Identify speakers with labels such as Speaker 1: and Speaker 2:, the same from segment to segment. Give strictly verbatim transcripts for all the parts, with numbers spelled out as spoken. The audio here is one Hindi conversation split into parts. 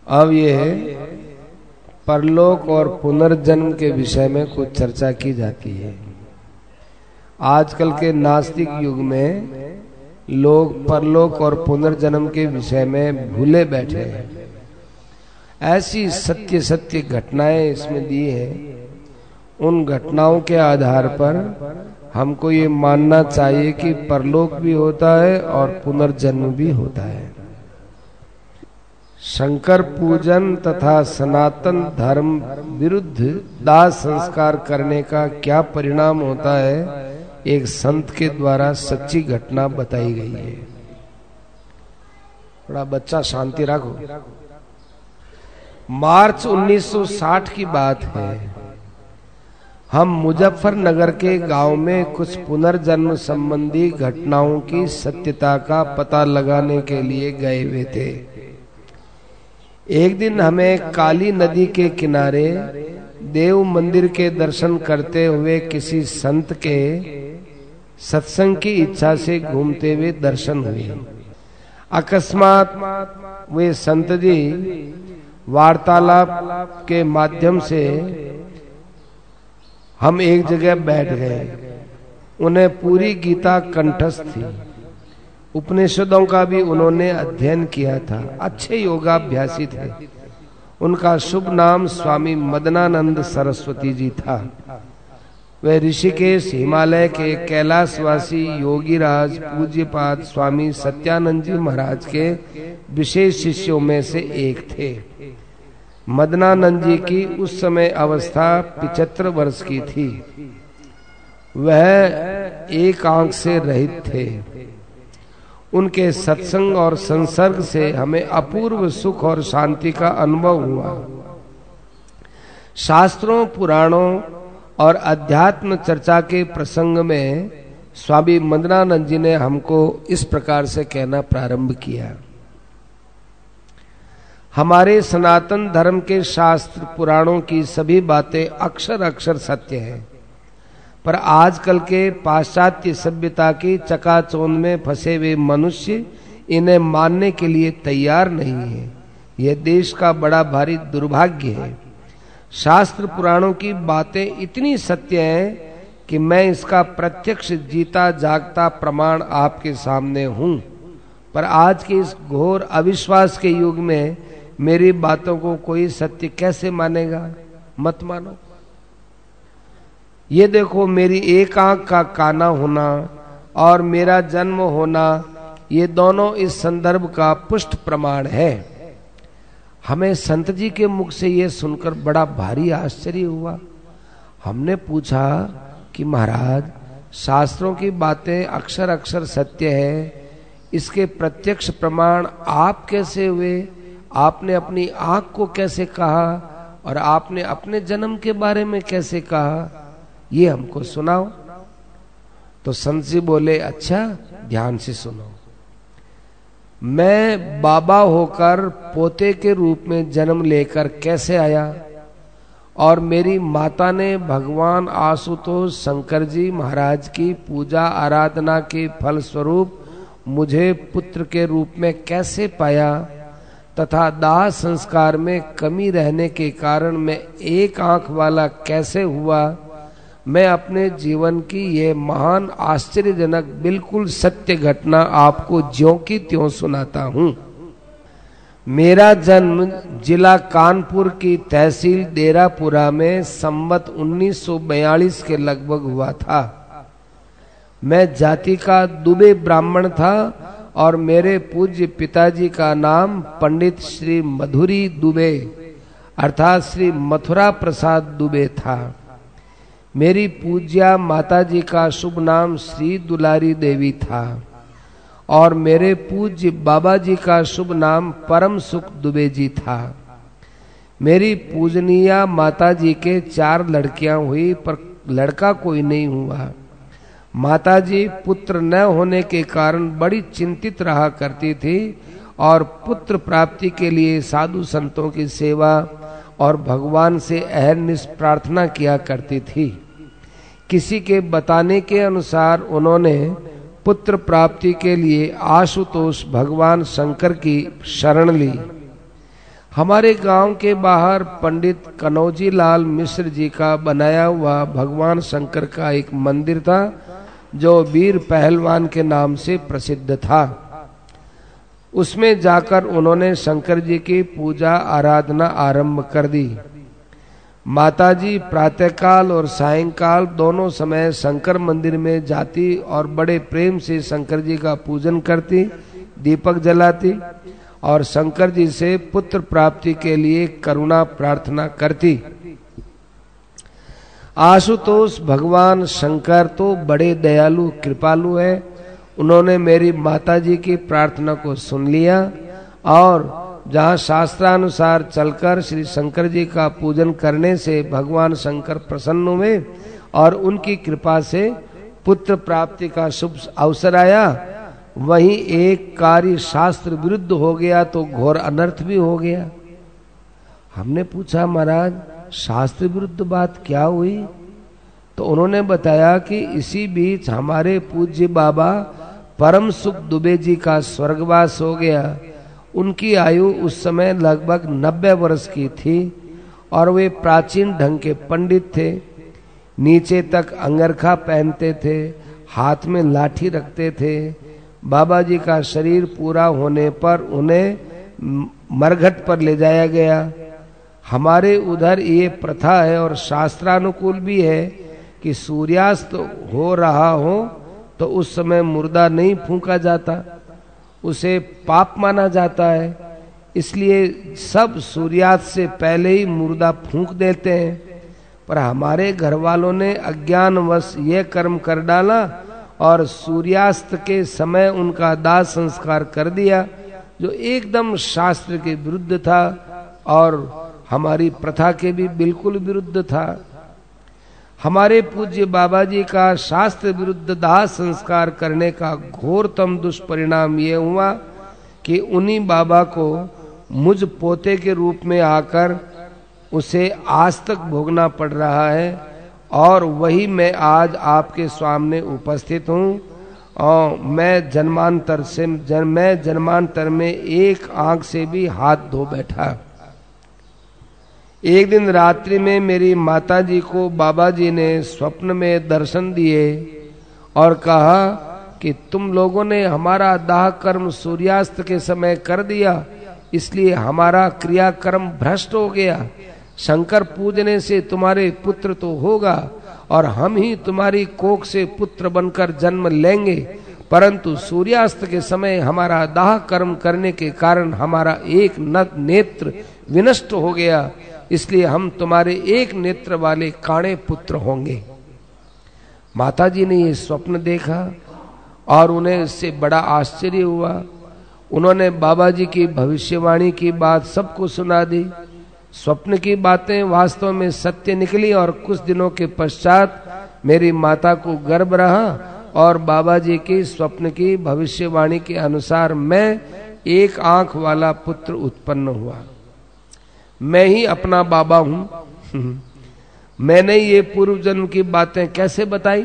Speaker 1: अब ये परलोक और पुनर्जन्म के विषय में कुछ चर्चा की जाती है। आजकल के नास्तिक युग में लोग परलोक और पुनर्जन्म के विषय में भूले बैठे हैं। ऐसी सत्य सत्य घटनाएं इसमें दी हैं। उन घटनाओं के आधार पर हमको ये मानना चाहिए कि परलोक भी होता है और पुनर्जन्म भी होता है। शंकर पूजन तथा सनातन धर्म विरुद्ध दाह संस्कार करने का क्या परिणाम होता है, एक संत के द्वारा सच्ची घटना बताई गई है। थोड़ा बच्चा शांति रखो। मार्च उन्नीस सौ साठ की बात है। हम मुजफ्फरनगर के गांव में कुछ पुनर्जन्म संबंधी घटनाओं की सत्यता का पता लगाने के लिए गए हुए थे। एक दिन हमें काली नदी के किनारे देव मंदिर के दर्शन करते हुए किसी संत के सत्संग की इच्छा से घूमते हुए दर्शन हुए। अकस्मात वे संत जी वार्तालाप के माध्यम से हम एक जगह बैठ गए। उन्हें पूरी गीता कंठस्थ थी। उपनिषदों का भी उन्होंने अध्ययन किया था। अच्छे योगाभ्यासी थे। उनका शुभ नाम स्वामी मदनानंद सरस्वती जी था। वे ऋषिकेश हिमालय के कैलाशवासी योगीराज पूज्यपाद स्वामी सत्यानंद जी महाराज के विशेष शिष्यों में से एक थे। मदनानंद जी की उस समय अवस्था पिचहत्तर वर्ष की थी। वह एक आंख से रहित थे। उनके सत्संग और संसर्ग से हमें अपूर्व सुख और शांति का अनुभव हुआ। शास्त्रों, पुराणों और अध्यात्म चर्चा के प्रसंग में स्वामी मदनानंद जी ने हमको इस प्रकार से कहना प्रारंभ किया। हमारे सनातन धर्म के शास्त्र पुराणों की सभी बातें अक्षर अक्षर सत्य हैं, पर आजकल के पाश्चात्य सभ्यता की चकाचौंध में फंसे हुए मनुष्य इन्हें मानने के लिए तैयार नहीं है। यह देश का बड़ा भारी दुर्भाग्य है। शास्त्र पुराणों की बातें इतनी सत्य हैं कि मैं इसका प्रत्यक्ष जीता जागता प्रमाण आपके सामने हूं, पर आज के इस घोर अविश्वास के युग में मेरी बातों को कोई सत्य कैसे मानेगा? मत मानो। ये देखो, मेरी एक आंख का काना होना और मेरा जन्म होना, ये दोनों इस संदर्भ का पुष्ट प्रमाण है। हमें संत जी के मुख से ये सुनकर बड़ा भारी आश्चर्य हुआ। हमने पूछा कि महाराज, शास्त्रों की बातें अक्षर अक्षर सत्य है, इसके प्रत्यक्ष प्रमाण आप कैसे हुए? आपने अपनी आंख को कैसे कहा और आपने अपने जन्म के बारे में कैसे कहा? ये हमको सुनाओ। तो संत जी बोले, अच्छा ध्यान से सुनो। मैं बाबा होकर पोते के रूप में जन्म लेकर कैसे आया, और मेरी माता ने भगवान आशुतोष शंकर जी महाराज की पूजा आराधना के फल स्वरूप मुझे पुत्र के रूप में कैसे पाया, तथा दाह संस्कार में कमी रहने के कारण मैं एक आंख वाला कैसे हुआ। मैं अपने जीवन की ये महान आश्चर्यजनक बिल्कुल सत्य घटना आपको ज्यों की त्यों सुनाता हूँ। मेरा जन्म जिला कानपुर की तहसील डेरापुरा में संवत उन्नीस सौ बयालीस के लगभग हुआ था। मैं जाति का दुबे ब्राह्मण था और मेरे पूज्य पिताजी का नाम पंडित श्री मधुरी दुबे अर्थात श्री मथुरा प्रसाद दुबे था। मेरी पूज्या माताजी का शुभ नाम श्री दुलारी देवी था और मेरे पूज्य बाबा जी का शुभ नाम परम सुख दुबे जी था। मेरी पूजनीय माताजी के चार लड़कियां हुई, पर लड़का कोई नहीं हुआ। माताजी पुत्र न होने के कारण बड़ी चिंतित रहा करती थी और पुत्र प्राप्ति के लिए साधु संतों की सेवा और भगवान से अहर्निश प्रार्थना किया करती थी। किसी के बताने के अनुसार उन्होंने पुत्र प्राप्ति के लिए आशुतोष भगवान शंकर की शरण ली। हमारे गांव के बाहर पंडित कनौजी लाल मिश्र जी का बनाया हुआ भगवान शंकर का एक मंदिर था जो वीर पहलवान के नाम से प्रसिद्ध था। उसमें जाकर उन्होंने शंकर जी की पूजा आराधना आरंभ कर दी। माताजी प्रातःकाल और सायंकाल दोनों समय शंकर मंदिर में जाती और बड़े प्रेम से शंकर जी का पूजन करती, दीपक जलाती और शंकर जी से पुत्र प्राप्ति के लिए करुणा प्रार्थना करती। आशुतोष भगवान शंकर तो बड़े दयालु कृपालु है। उन्होंने मेरी माताजी की प्रार्थना को सुन लिया और जहाँ शास्त्रानुसार चलकर श्री शंकर जी का पूजन करने से भगवान शंकर प्रसन्न हुए और उनकी कृपा से पुत्र प्राप्ति का शुभ अवसर आया, वहीं एक कार्य शास्त्र विरुद्ध हो गया तो घोर अनर्थ भी हो गया। हमने पूछा, महाराज शास्त्र विरुद्ध बात क्या हुई? तो उन्होंने बताया कि इसी बीच हमारे पूज्य बाबा परम सुख दुबे जी का स्वर्गवास हो गया। उनकी आयु उस समय लगभग नब्बे वर्ष की थी और वे प्राचीन ढंग के पंडित थे। नीचे तक अंगरखा पहनते थे, हाथ में लाठी रखते थे। बाबा जी का शरीर पूरा होने पर उन्हें मरघट पर ले जाया गया। हमारे उधर ये प्रथा है और शास्त्रानुकूल भी है कि सूर्यास्त हो रहा हो तो उस समय मुर्दा नहीं फूंका जाता, उसे पाप माना जाता है। इसलिए सब सूर्यास्त से पहले ही मुर्दा फूंक देते हैं। पर हमारे घर वालों ने अज्ञानवश यह कर्म कर डाला और सूर्यास्त के समय उनका दाह संस्कार कर दिया, जो एकदम शास्त्र के विरुद्ध था और हमारी प्रथा के भी बिल्कुल विरुद्ध था। हमारे पूज्य बाबा जी का शास्त्र विरुद्ध दाह संस्कार करने का घोरतम दुष्परिणाम ये हुआ कि उन्हीं बाबा को मुझ पोते के रूप में आकर उसे आज तक भोगना पड़ रहा है और वही मैं आज आपके सामने उपस्थित हूँ। और मैं जन्मांतर से जन, मैं जन्मांतर में एक आंख से भी हाथ धो बैठा। एक दिन रात्रि में मेरी माताजी को बाबा जी ने स्वप्न में दर्शन दिए और कहा कि तुम लोगों ने हमारा दाह कर्म सूर्यास्त के समय कर दिया, इसलिए हमारा क्रियाकर्म भ्रष्ट हो गया। शंकर पूजने से तुम्हारे पुत्र तो होगा और हम ही तुम्हारी कोख से पुत्र बनकर जन्म लेंगे, परंतु सूर्यास्त के समय हमारा दाह कर्म करने के कारण हमारा एक नेत्र विनष्ट हो गया, इसलिए हम तुम्हारे एक नेत्र वाले काणे पुत्र होंगे। माताजी ने ये स्वप्न देखा और उन्हें इससे बड़ा आश्चर्य हुआ। उन्होंने बाबा जी की भविष्यवाणी की बात सबको सुना दी। स्वप्न की बातें वास्तव में सत्य निकली और कुछ दिनों के पश्चात मेरी माता को गर्भ रहा और बाबा जी की स्वप्न की भविष्यवाणी के अनुसार मैं एक आंख वाला पुत्र उत्पन्न हुआ। मैं ही अपना बाबा हूं। मैंने ये पूर्व जन्म की बातें कैसे बताई?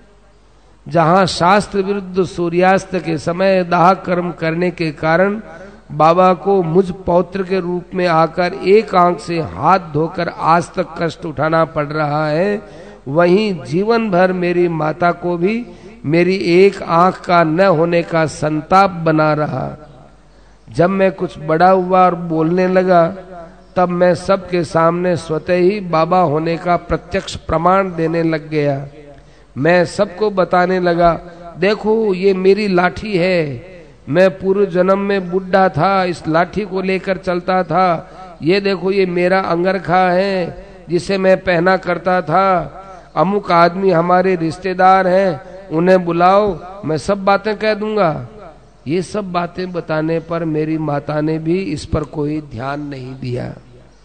Speaker 1: जहां शास्त्र विरुद्ध सूर्यास्त के समय दाह कर्म करने के कारण बाबा को मुझ पौत्र के रूप में आकर एक आंख से हाथ धोकर आज तक कष्ट उठाना पड़ रहा है, वहीं जीवन भर मेरी माता को भी मेरी एक आंख का न होने का संताप बना रहा। जब मैं कुछ बड़ा हुआ और बोलने लगा तब मैं सबके सामने स्वतः ही बाबा होने का प्रत्यक्ष प्रमाण देने लग गया। मैं सबको बताने लगा, देखो ये मेरी लाठी है, मैं पूर्व जन्म में बुढ़ा था, इस लाठी को लेकर चलता था। ये देखो ये मेरा अंगरखा है जिसे मैं पहना करता था। अमुक आदमी हमारे रिश्तेदार हैं, उन्हें बुलाओ, मैं सब बातें कह दूंगा। ये सब बातें बताने पर मेरी माता ने भी इस पर कोई ध्यान नहीं दिया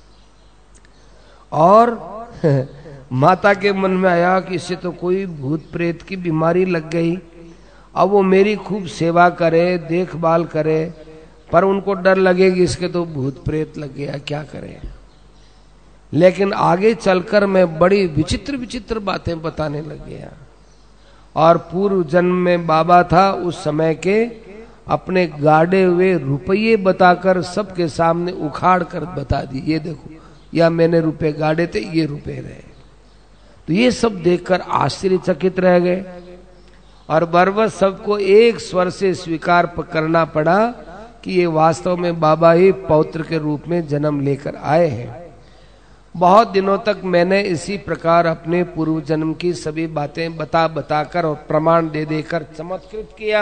Speaker 1: और माता के मन में आया कि इससे तो कोई भूत प्रेत की बीमारी लग गई। अब वो मेरी खूब सेवा करे, देखभाल करे, पर उनको डर लगेगी इसके तो भूत प्रेत लग गया, क्या करे। लेकिन आगे चलकर मैं बड़ी विचित्र विचित्र बातें बताने लग गया और पूर्व जन्म में बाबा था उस समय के अपने गाड़े हुए रुपये बताकर सबके सामने उखाड़ कर बता दी, ये देखो या मैंने रुपए गाड़े थे, ये रुपए रहे। तो ये सब देखकर आश्चर्यचकित रह गए और बरबस सबको एक स्वर से स्वीकार करना पड़ा कि ये वास्तव में बाबा ही पौत्र के रूप में जन्म लेकर आए हैं। बहुत दिनों तक मैंने इसी प्रकार अपने पूर्व जन्म की सभी बातें बता बताकर और प्रमाण दे देकर चमत्कृत किया,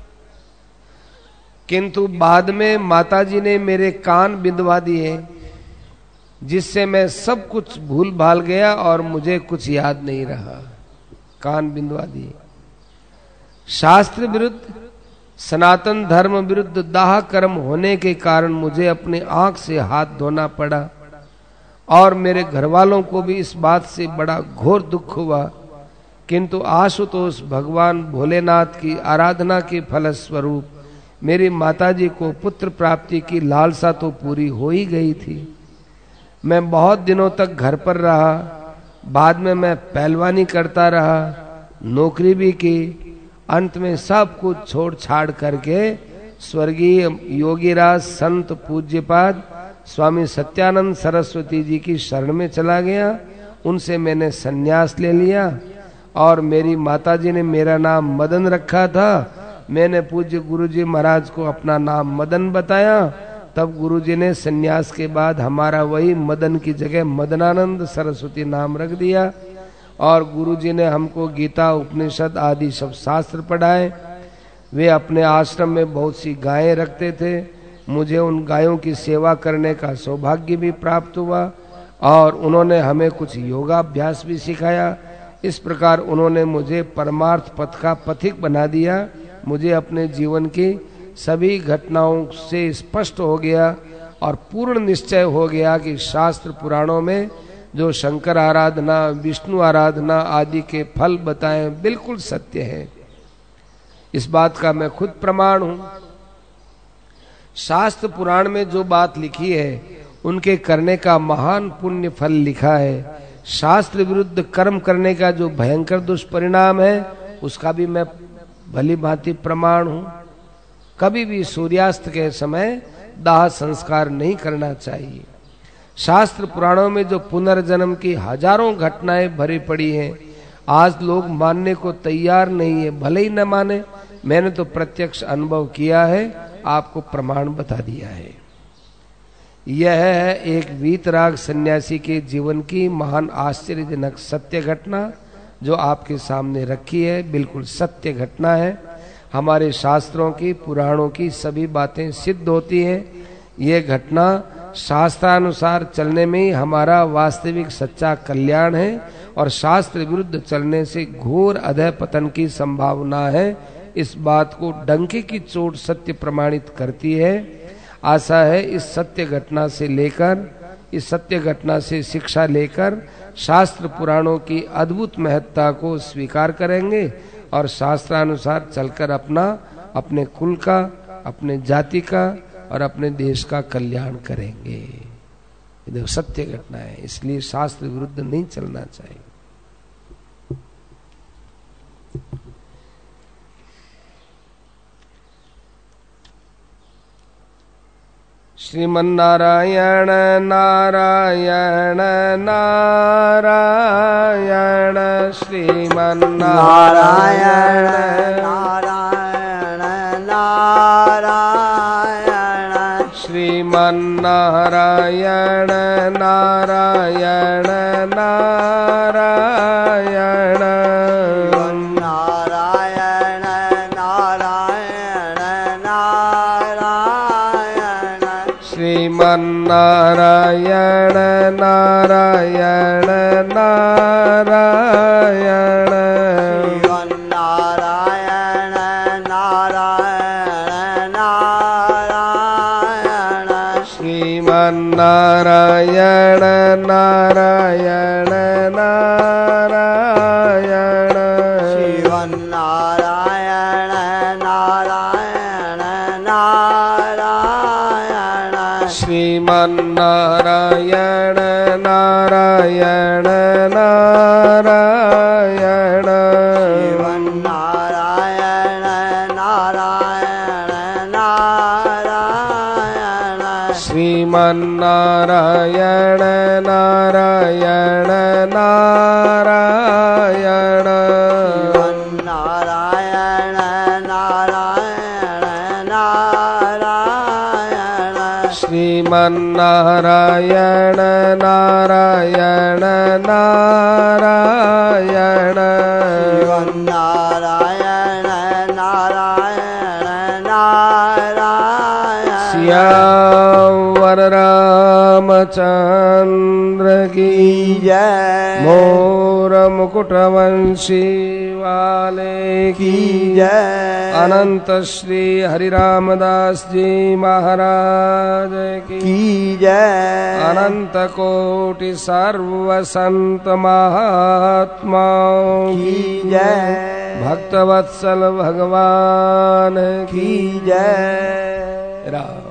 Speaker 1: किंतु बाद में माताजी ने मेरे कान बिंदवा दिए, जिससे मैं सब कुछ भूल भाल गया और मुझे कुछ याद नहीं रहा। कान बिंदवा दिए। शास्त्र विरुद्ध, सनातन धर्म विरुद्ध दाह कर्म होने के कारण मुझे अपने आंख से हाथ धोना पड़ा और मेरे घर वालों को भी इस बात से बड़ा घोर दुख हुआ, किंतु आशुतोष भगवान भोलेनाथ की आराधना के फलस्वरूप मेरी माताजी को पुत्र प्राप्ति की लालसा तो पूरी हो ही गई थी। मैं बहुत दिनों तक घर पर रहा, बाद में मैं पहलवानी करता रहा, नौकरी भी की, अंत में सब कुछ छोड़ छाड़ करके स्वर्गीय योगीराज संत पूज्यपाद स्वामी सत्यानंद सरस्वती जी की शरण में चला गया। उनसे मैंने संन्यास ले लिया और मेरी माताजी ने मेरा नाम मदन रखा था। मैंने पूज्य गुरुजी महाराज को अपना नाम मदन बताया, तब गुरुजी ने संन्यास के बाद हमारा वही मदन की जगह मदनानंद सरस्वती नाम रख दिया और गुरुजी ने हमको गीता उपनिषद आदि सब शास्त्र पढ़ाए। वे अपने आश्रम में बहुत सी गायें रखते थे, मुझे उन गायों की सेवा करने का सौभाग्य भी प्राप्त हुआ और उन्होंने हमें कुछ योगाभ्यास भी सिखाया। इस प्रकार उन्होंने मुझे परमार्थ पथ का पथिक बना दिया। मुझे अपने जीवन की सभी घटनाओं से स्पष्ट हो गया और पूर्ण निश्चय हो गया कि शास्त्र पुराणों में जो शंकर आराधना, विष्णु आराधना आदि के फल बताए बिल्कुल सत्य है। इस बात का मैं खुद प्रमाण हूं। शास्त्र पुराण में जो बात लिखी है उनके करने का महान पुण्य फल लिखा है। शास्त्र विरुद्ध कर्म करने का जो भयंकर दुष्परिणाम है उसका भी मैं भली भांति प्रमाण हूं। कभी भी सूर्यास्त के समय दाह संस्कार नहीं करना चाहिए। शास्त्र पुराणों में जो पुनर्जन्म की हजारों घटनाएं भरी पड़ी हैं, आज लोग मानने को तैयार नहीं है। भले ही न माने, मैंने तो प्रत्यक्ष अनुभव किया है, आपको प्रमाण बता दिया है। यह है एक वीतराग सन्यासी के जीवन की महान आश्चर्यजनक सत्य घटना जो आपके सामने रखी है। बिल्कुल सत्य घटना है। हमारे शास्त्रों की, पुराणों की सभी बातें सिद्ध होती हैं। ये घटना शास्त्रानुसार चलने में ही हमारा वास्तविक सच्चा कल्याण है और शास्त्र विरुद्ध चलने से घोर अधः पतन की संभावना है। इस बात को डंके की चोट सत्य प्रमाणित करती है। आशा है इस सत्य घटना से लेकर इस सत्य घटना से शिक्षा लेकर शास्त्र पुराणों की अद्भुत महत्ता को स्वीकार करेंगे और शास्त्रानुसार चलकर अपना, अपने कुल का, अपने जाति का और अपने देश का कल्याण करेंगे। ये सत्य घटना है, इसलिए शास्त्र विरुद्ध नहीं चलना चाहिए। श्रीमन्नारायण नारायण नारायण श्रीमन्नारायण नारायण नारायण श्रीमन्नारायण नारायण नारायण श्रीमन्नारायण नारायण नारायण श्रीमन्नारायण नारायण नारायण श्रीमन्नारायण नारायण नारायण श्रीमन्नारायण नारायण नारायण श्रीमन्नारायण नारायण नारायण श्रीमन्नारायण नारायण श्रीमन्नारायण नारायण नारायण
Speaker 2: नारायण नारायण नारायण
Speaker 1: श्रीमन्नारायण नारायण नारायण
Speaker 2: नारायण नारायण नारायण
Speaker 1: श्यावर रामचंद्र की
Speaker 2: जय
Speaker 1: मोर मुकुटवंशी वाले
Speaker 2: की जय
Speaker 1: अनंत श्री हरि रामदास जी महाराज की
Speaker 2: जय
Speaker 1: अनंत कोटि सर्व संत महात्माओं
Speaker 2: की जय
Speaker 1: भक्तवत्सल भगवान
Speaker 2: की जय
Speaker 1: राम।